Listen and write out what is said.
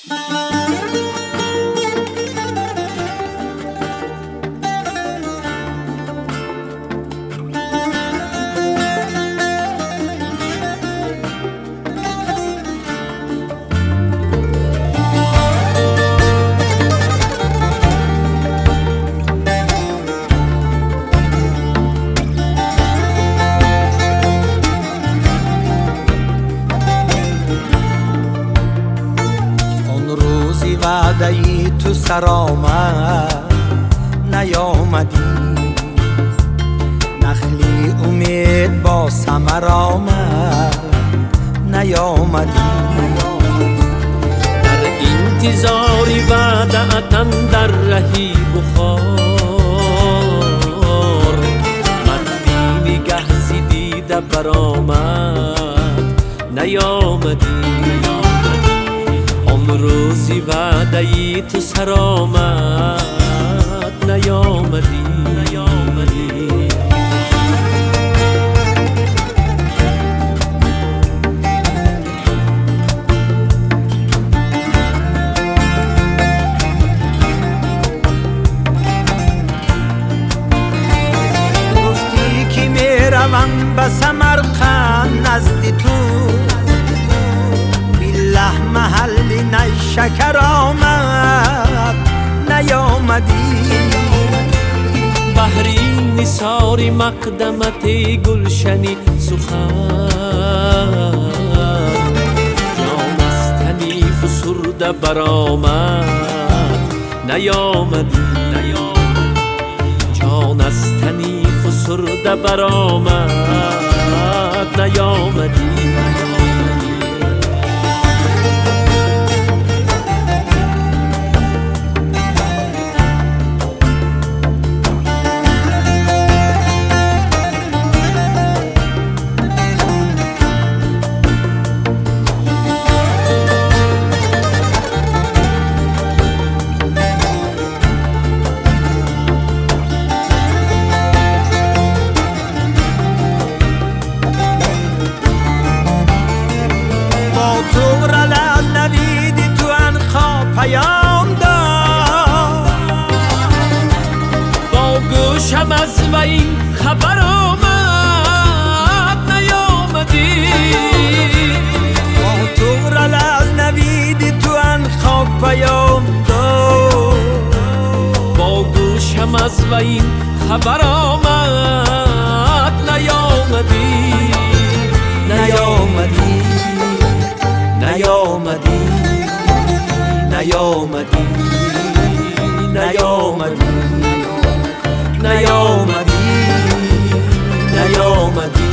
وعده‌ای تو سر آمد نیامدی، نخلی امید با ثمر آمد نیامدی. در انتظاری وعده‌ات در رهی بخار، مردی نگه دیده برآمد نیامدی. روزی وعده‌ای تو سر آمد نیامدی. گفتی که میروم به سمرقند نزد تو، بالله محلی نیشکر آمد نیامدی. بحری نثار مقدمت گلشنی سخن، جان از تنی فسرده برآمد نیامدی. جان از تنی فسرده برآمد نیامدی. پیام داد با گوشم از و این خبر آمد نیامدی. با تو رل از نویدی تو ان خواب پیام داد با گوشم از و این خبر آمد نیامدی. نیامدی نیامدی نیامدی نیامدی نیامدی نیامدی.